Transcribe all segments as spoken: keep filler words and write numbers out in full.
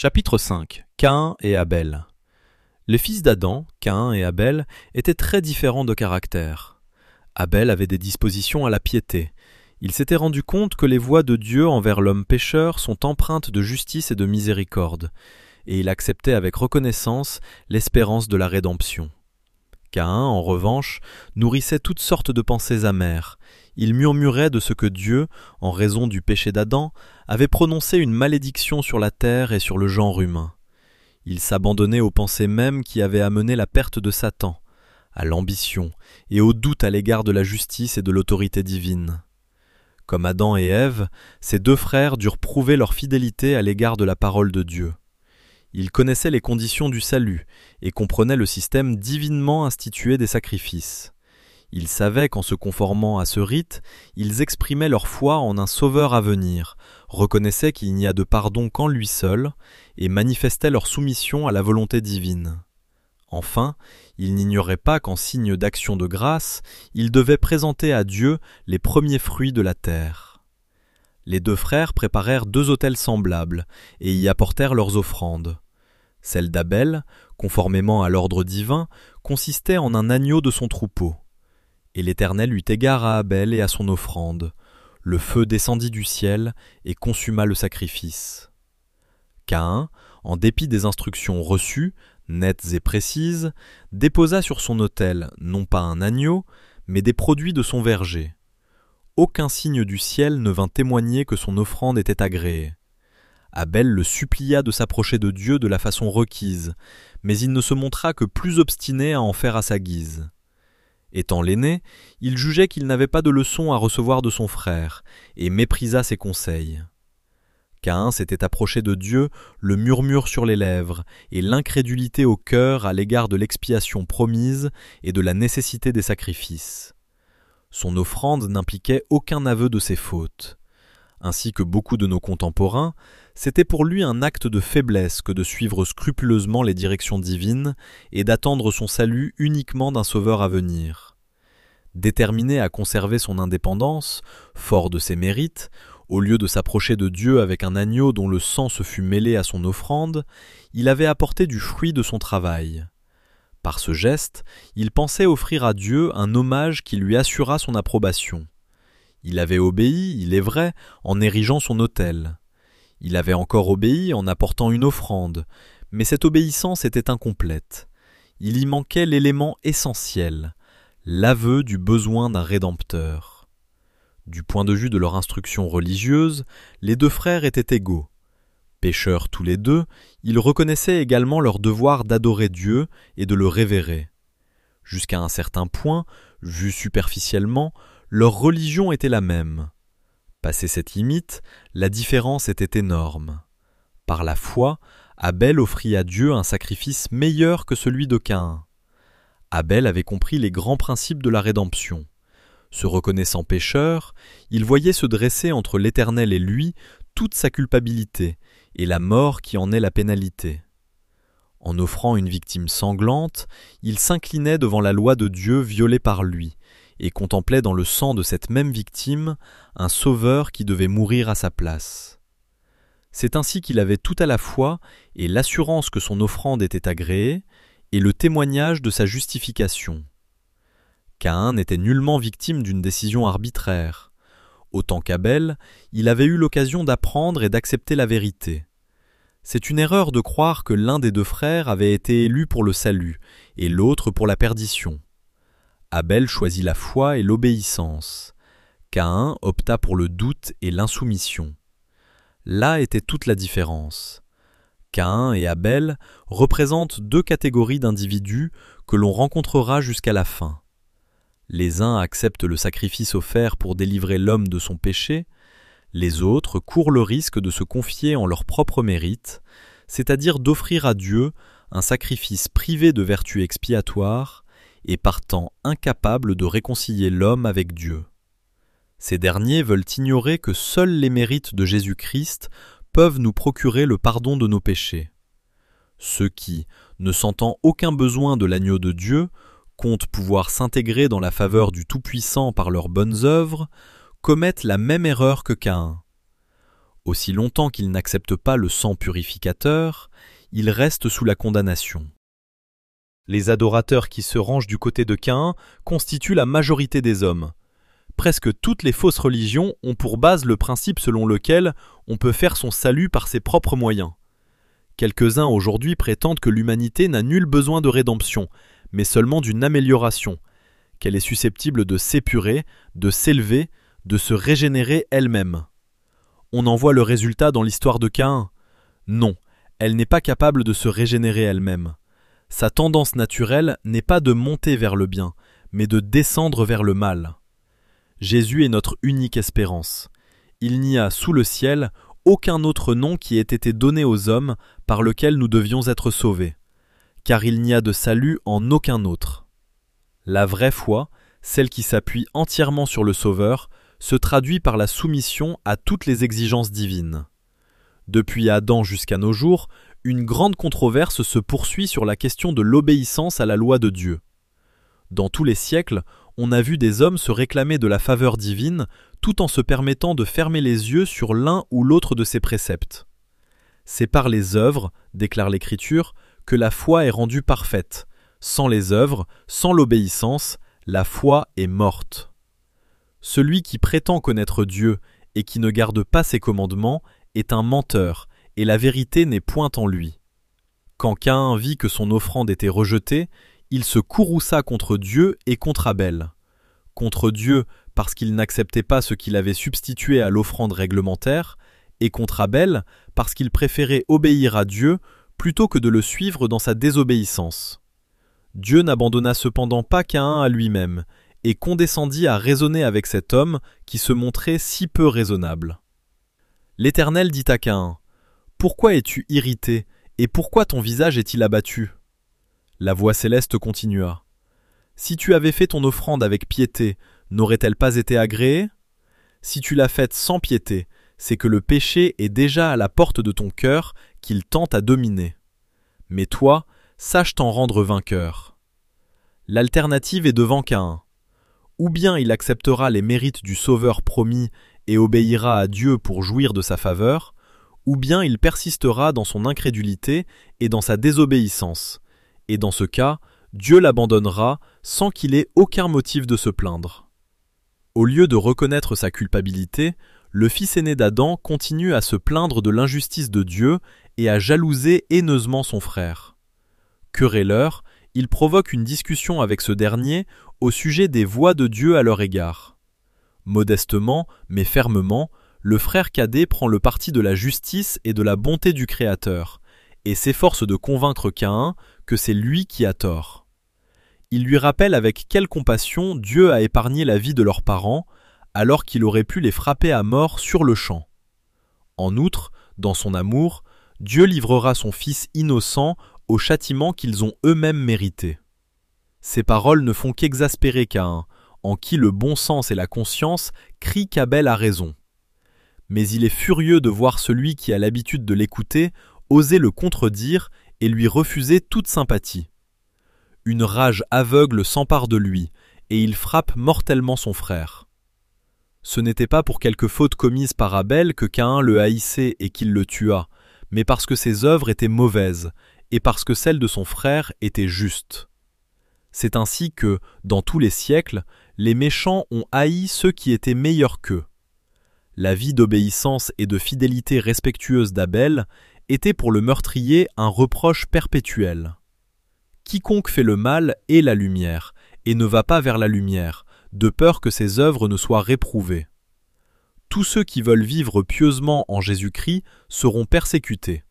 Chapitre cinq. Caïn et Abel. Les fils d'Adam, Caïn et Abel, étaient très différents de caractère. Abel avait des dispositions à la piété. Il s'était rendu compte que les voies de Dieu envers l'homme pécheur sont empreintes de justice et de miséricorde, et il acceptait avec reconnaissance l'espérance de la rédemption. Caïn, en revanche, nourrissait toutes sortes de pensées amères. Il murmurait de ce que Dieu, en raison du péché d'Adam, avait prononcé une malédiction sur la terre et sur le genre humain. Il s'abandonnait aux pensées mêmes qui avaient amené la perte de Satan, à l'ambition et au doute à l'égard de la justice et de l'autorité divine. Comme Adam et Ève, ces deux frères durent prouver leur fidélité à l'égard de la parole de Dieu. Ils connaissaient les conditions du salut et comprenaient le système divinement institué des sacrifices. Ils savaient qu'en se conformant à ce rite, ils exprimaient leur foi en un sauveur à venir, reconnaissaient qu'il n'y a de pardon qu'en lui seul, et manifestaient leur soumission à la volonté divine. Enfin, ils n'ignoraient pas qu'en signe d'action de grâce, ils devaient présenter à Dieu les premiers fruits de la terre. Les deux frères préparèrent deux autels semblables, et y apportèrent leurs offrandes. Celle d'Abel, conformément à l'ordre divin, consistait en un agneau de son troupeau. Et l'Éternel eut égard à Abel et à son offrande. Le feu descendit du ciel et consuma le sacrifice. Caïn, en dépit des instructions reçues, nettes et précises, déposa sur son autel non pas un agneau, mais des produits de son verger. Aucun signe du ciel ne vint témoigner que son offrande était agréée. Abel le supplia de s'approcher de Dieu de la façon requise, mais il ne se montra que plus obstiné à en faire à sa guise. Étant l'aîné, il jugeait qu'il n'avait pas de leçon à recevoir de son frère, et méprisa ses conseils. Caïn s'était approché de Dieu, le murmure sur les lèvres, et l'incrédulité au cœur à l'égard de l'expiation promise et de la nécessité des sacrifices. Son offrande n'impliquait aucun aveu de ses fautes. Ainsi que beaucoup de nos contemporains, c'était pour lui un acte de faiblesse que de suivre scrupuleusement les directions divines et d'attendre son salut uniquement d'un sauveur à venir. Déterminé à conserver son indépendance, fort de ses mérites, au lieu de s'approcher de Dieu avec un agneau dont le sang se fût mêlé à son offrande, il avait apporté du fruit de son travail. Par ce geste, il pensait offrir à Dieu un hommage qui lui assurât son approbation. Il avait obéi, il est vrai, en érigeant son autel. Il avait encore obéi en apportant une offrande, mais cette obéissance était incomplète. Il y manquait l'élément essentiel, l'aveu du besoin d'un rédempteur. Du point de vue de leur instruction religieuse, les deux frères étaient égaux. Pécheurs tous les deux, ils reconnaissaient également leur devoir d'adorer Dieu et de le révérer. Jusqu'à un certain point, vu superficiellement, leur religion était la même. Passé cette limite, la différence était énorme. Par la foi, Abel offrit à Dieu un sacrifice meilleur que celui de Caïn. Abel avait compris les grands principes de la rédemption. Se reconnaissant pécheur, il voyait se dresser entre l'Éternel et lui toute sa culpabilité et la mort qui en est la pénalité. En offrant une victime sanglante, il s'inclinait devant la loi de Dieu violée par lui, et contemplait dans le sang de cette même victime un sauveur qui devait mourir à sa place. C'est ainsi qu'il avait tout à la fois et l'assurance que son offrande était agréée et le témoignage de sa justification. Caïn n'était nullement victime d'une décision arbitraire. Autant qu'Abel, il avait eu l'occasion d'apprendre et d'accepter la vérité. C'est une erreur de croire que l'un des deux frères avait été élu pour le salut et l'autre pour la perdition. Abel choisit la foi et l'obéissance. Caïn opta pour le doute et l'insoumission. Là était toute la différence. Caïn et Abel représentent deux catégories d'individus que l'on rencontrera jusqu'à la fin. Les uns acceptent le sacrifice offert pour délivrer l'homme de son péché, les autres courent le risque de se confier en leur propre mérite, c'est-à-dire d'offrir à Dieu un sacrifice privé de vertu expiatoire, et partant incapables de réconcilier l'homme avec Dieu. Ces derniers veulent ignorer que seuls les mérites de Jésus-Christ peuvent nous procurer le pardon de nos péchés. Ceux qui, ne sentant aucun besoin de l'agneau de Dieu, comptent pouvoir s'intégrer dans la faveur du Tout-Puissant par leurs bonnes œuvres, commettent la même erreur que Caïn. Aussi longtemps qu'il n'accepte pas le sang purificateur, il reste sous la condamnation. Les adorateurs qui se rangent du côté de Caïn constituent la majorité des hommes. Presque toutes les fausses religions ont pour base le principe selon lequel on peut faire son salut par ses propres moyens. Quelques-uns aujourd'hui prétendent que l'humanité n'a nul besoin de rédemption, mais seulement d'une amélioration, qu'elle est susceptible de s'épurer, de s'élever, de se régénérer elle-même. On en voit le résultat dans l'histoire de Caïn. Non, elle n'est pas capable de se régénérer elle-même. Sa tendance naturelle n'est pas de monter vers le bien, mais de descendre vers le mal. Jésus est notre unique espérance. Il n'y a sous le ciel aucun autre nom qui ait été donné aux hommes par lequel nous devions être sauvés, car il n'y a de salut en aucun autre. La vraie foi, celle qui s'appuie entièrement sur le Sauveur, se traduit par la soumission à toutes les exigences divines. Depuis Adam jusqu'à nos jours, une grande controverse se poursuit sur la question de l'obéissance à la loi de Dieu. Dans tous les siècles, on a vu des hommes se réclamer de la faveur divine tout en se permettant de fermer les yeux sur l'un ou l'autre de ses préceptes. C'est par les œuvres, déclare l'Écriture, que la foi est rendue parfaite. Sans les œuvres, sans l'obéissance, la foi est morte. Celui qui prétend connaître Dieu et qui ne garde pas ses commandements est un menteur, et la vérité n'est point en lui. Quand Caïn vit que son offrande était rejetée, il se courrouça contre Dieu et contre Abel. Contre Dieu parce qu'il n'acceptait pas ce qu'il avait substitué à l'offrande réglementaire, et contre Abel parce qu'il préférait obéir à Dieu plutôt que de le suivre dans sa désobéissance. Dieu n'abandonna cependant pas Caïn à lui-même, et condescendit à raisonner avec cet homme qui se montrait si peu raisonnable. L'Éternel dit à Caïn : « Pourquoi es-tu irrité, et pourquoi ton visage est-il abattu ?» La voix céleste continua : « Si tu avais fait ton offrande avec piété, n'aurait-elle pas été agréée ? Si tu l'as faite sans piété, c'est que le péché est déjà à la porte de ton cœur qu'il tente à dominer. Mais toi, sache t'en rendre vainqueur. » L'alternative est devant Caïn. Ou bien il acceptera les mérites du Sauveur promis et obéira à Dieu pour jouir de sa faveur, ou bien il persistera dans son incrédulité et dans sa désobéissance, et dans ce cas, Dieu l'abandonnera sans qu'il ait aucun motif de se plaindre. Au lieu de reconnaître sa culpabilité, le fils aîné d'Adam continue à se plaindre de l'injustice de Dieu et à jalouser haineusement son frère. Querelleur, il provoque une discussion avec ce dernier au sujet des voies de Dieu à leur égard. Modestement, mais fermement, le frère cadet prend le parti de la justice et de la bonté du Créateur, et s'efforce de convaincre Caïn que c'est lui qui a tort. Il lui rappelle avec quelle compassion Dieu a épargné la vie de leurs parents, alors qu'il aurait pu les frapper à mort sur-le-champ. En outre, dans son amour, Dieu livrera son fils innocent au châtiment qu'ils ont eux-mêmes mérité. Ces paroles ne font qu'exaspérer Caïn, en qui le bon sens et la conscience crient qu'Abel a raison. Mais il est furieux de voir celui qui a l'habitude de l'écouter oser le contredire et lui refuser toute sympathie. Une rage aveugle s'empare de lui, et il frappe mortellement son frère. Ce n'était pas pour quelque faute commise par Abel que Caïn le haïssait et qu'il le tua, mais parce que ses œuvres étaient mauvaises, et parce que celles de son frère étaient justes. C'est ainsi que, dans tous les siècles, les méchants ont haï ceux qui étaient meilleurs qu'eux. La vie d'obéissance et de fidélité respectueuse d'Abel était pour le meurtrier un reproche perpétuel. Quiconque fait le mal est la lumière, et ne va pas vers la lumière, de peur que ses œuvres ne soient réprouvées. Tous ceux qui veulent vivre pieusement en Jésus-Christ seront persécutés.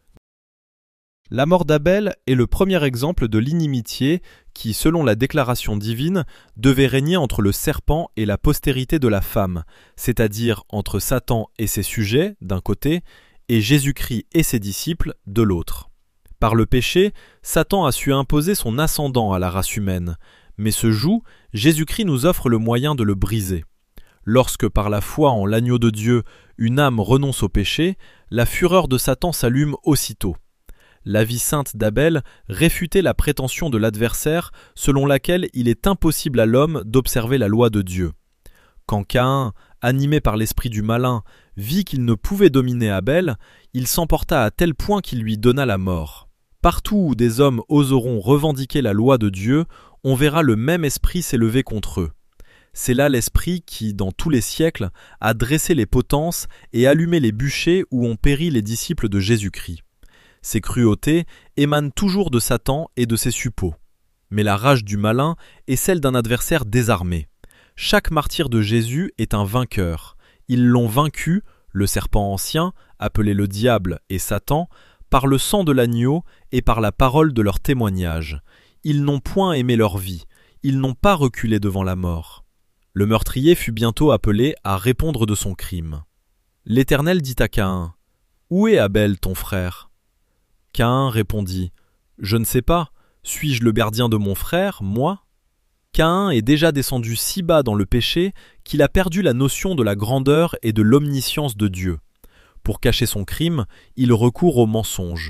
La mort d'Abel est le premier exemple de l'inimitié qui, selon la déclaration divine, devait régner entre le serpent et la postérité de la femme, c'est-à-dire entre Satan et ses sujets, d'un côté, et Jésus-Christ et ses disciples, de l'autre. Par le péché, Satan a su imposer son ascendant à la race humaine, mais ce joug, Jésus-Christ nous offre le moyen de le briser. Lorsque, par la foi en l'agneau de Dieu, une âme renonce au péché, la fureur de Satan s'allume aussitôt. La vie sainte d'Abel réfutait la prétention de l'adversaire selon laquelle il est impossible à l'homme d'observer la loi de Dieu. Quand Caïn, animé par l'esprit du malin, vit qu'il ne pouvait dominer Abel, il s'emporta à tel point qu'il lui donna la mort. Partout où des hommes oseront revendiquer la loi de Dieu, on verra le même esprit s'élever contre eux. C'est là l'esprit qui, dans tous les siècles, a dressé les potences et allumé les bûchers où ont péri les disciples de Jésus-Christ. Ces cruautés émanent toujours de Satan et de ses suppôts. Mais la rage du malin est celle d'un adversaire désarmé. Chaque martyr de Jésus est un vainqueur. Ils l'ont vaincu, le serpent ancien, appelé le diable et Satan, par le sang de l'agneau et par la parole de leur témoignage. Ils n'ont point aimé leur vie, ils n'ont pas reculé devant la mort. Le meurtrier fut bientôt appelé à répondre de son crime. L'Éternel dit à Caïn, « Où est Abel ton frère ?» Caïn répondit, « Je ne sais pas, suis-je le gardien de mon frère, moi ?» Caïn est déjà descendu si bas dans le péché qu'il a perdu la notion de la grandeur et de l'omniscience de Dieu. Pour cacher son crime, il recourt au mensonge.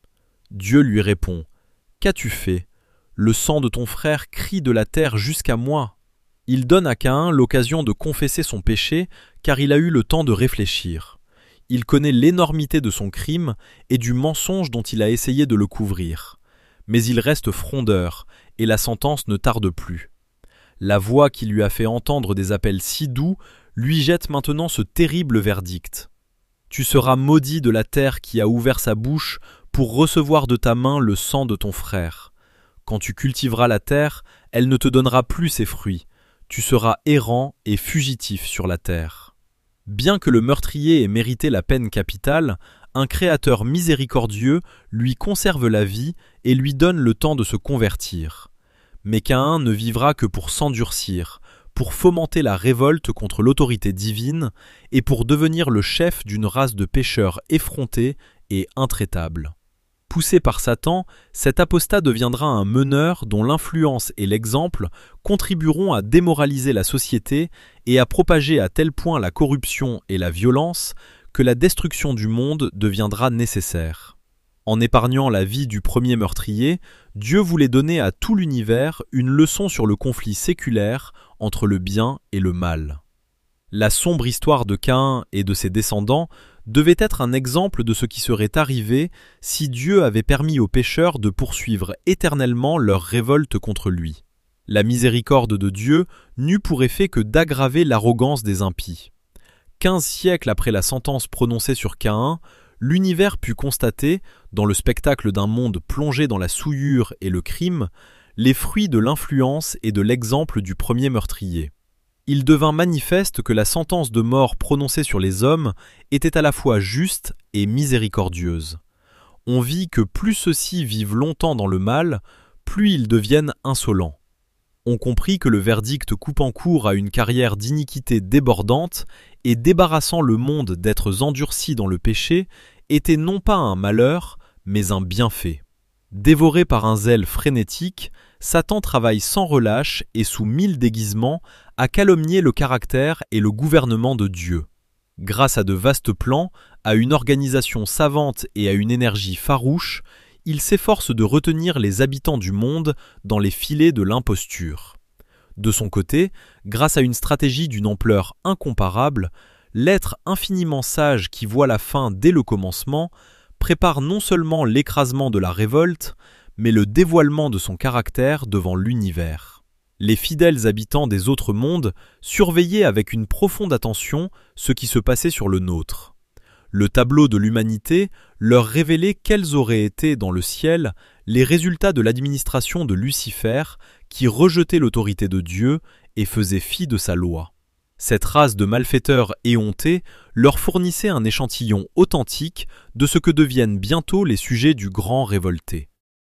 Dieu lui répond, « Qu'as-tu fait ? Le sang de ton frère crie de la terre jusqu'à moi. » Il donne à Caïn l'occasion de confesser son péché, car il a eu le temps de réfléchir. Il connaît l'énormité de son crime et du mensonge dont il a essayé de le couvrir. Mais il reste frondeur, et la sentence ne tarde plus. La voix qui lui a fait entendre des appels si doux lui jette maintenant ce terrible verdict. Tu seras maudit de la terre qui a ouvert sa bouche pour recevoir de ta main le sang de ton frère. Quand tu cultiveras la terre, elle ne te donnera plus ses fruits. Tu seras errant et fugitif sur la terre. Bien que le meurtrier ait mérité la peine capitale, un Créateur miséricordieux lui conserve la vie et lui donne le temps de se convertir. Mais Caïn ne vivra que pour s'endurcir, pour fomenter la révolte contre l'autorité divine et pour devenir le chef d'une race de pécheurs effrontés et intraitables. Poussé par Satan, cet apostat deviendra un meneur dont l'influence et l'exemple contribueront à démoraliser la société et à propager à tel point la corruption et la violence que la destruction du monde deviendra nécessaire. En épargnant la vie du premier meurtrier, Dieu voulait donner à tout l'univers une leçon sur le conflit séculaire entre le bien et le mal. La sombre histoire de Caïn et de ses descendants devait être un exemple de ce qui serait arrivé si Dieu avait permis aux pécheurs de poursuivre éternellement leur révolte contre lui. La miséricorde de Dieu n'eut pour effet que d'aggraver l'arrogance des impies. Quinze siècles après la sentence prononcée sur Caïn, l'univers put constater, dans le spectacle d'un monde plongé dans la souillure et le crime, les fruits de l'influence et de l'exemple du premier meurtrier. Il devint manifeste que la sentence de mort prononcée sur les hommes était à la fois juste et miséricordieuse. On vit que plus ceux-ci vivent longtemps dans le mal, plus ils deviennent insolents. On comprit que le verdict coupant court à une carrière d'iniquité débordante et débarrassant le monde d'êtres endurcis dans le péché était non pas un malheur, mais un bienfait. Dévoré par un zèle frénétique, Satan travaille sans relâche et sous mille déguisements à calomnier le caractère et le gouvernement de Dieu. Grâce à de vastes plans, à une organisation savante et à une énergie farouche, il s'efforce de retenir les habitants du monde dans les filets de l'imposture. De son côté, grâce à une stratégie d'une ampleur incomparable, l'être infiniment sage qui voit la fin dès le commencement prépare non seulement l'écrasement de la révolte, mais le dévoilement de son caractère devant l'univers. Les fidèles habitants des autres mondes surveillaient avec une profonde attention ce qui se passait sur le nôtre. Le tableau de l'humanité leur révélait quels auraient été dans le ciel les résultats de l'administration de Lucifer qui rejetait l'autorité de Dieu et faisait fi de sa loi. Cette race de malfaiteurs éhontés leur fournissait un échantillon authentique de ce que deviennent bientôt les sujets du grand révolté.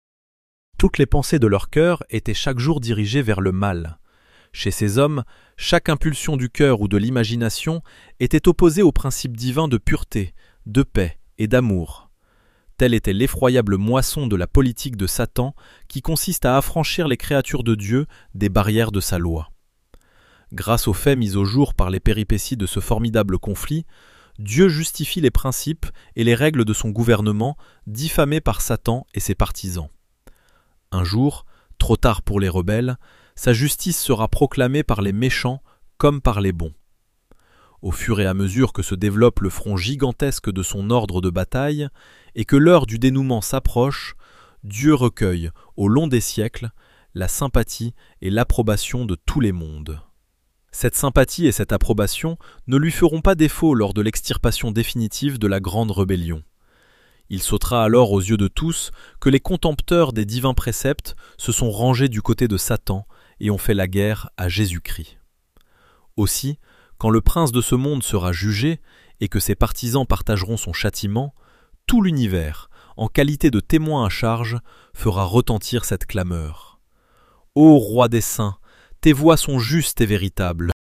Toutes les pensées de leur cœur étaient chaque jour dirigées vers le mal. Chez ces hommes, chaque impulsion du cœur ou de l'imagination était opposée au principe divin de pureté, de paix et d'amour. Telle était l'effroyable moisson de la politique de Satan qui consiste à affranchir les créatures de Dieu des barrières de sa loi. Grâce aux faits mis au jour par les péripéties de ce formidable conflit, Dieu justifie les principes et les règles de son gouvernement diffamés par Satan et ses partisans. Un jour, trop tard pour les rebelles, sa justice sera proclamée par les méchants comme par les bons. au fur et à mesure que se développe le front gigantesque de son ordre de bataille, et que l'heure du dénouement s'approche, Dieu recueille, au long des siècles, la sympathie et l'approbation de tous les mondes. Cette sympathie et cette approbation ne lui feront pas défaut lors de l'extirpation définitive de la grande rébellion. Il sautera alors aux yeux de tous que les contempteurs des divins préceptes se sont rangés du côté de Satan et ont fait la guerre à Jésus-Christ. Aussi, quand le prince de ce monde sera jugé et que ses partisans partageront son châtiment, tout l'univers, en qualité de témoin à charge, fera retentir cette clameur. Ô roi des saints, tes voix sont justes et véritables.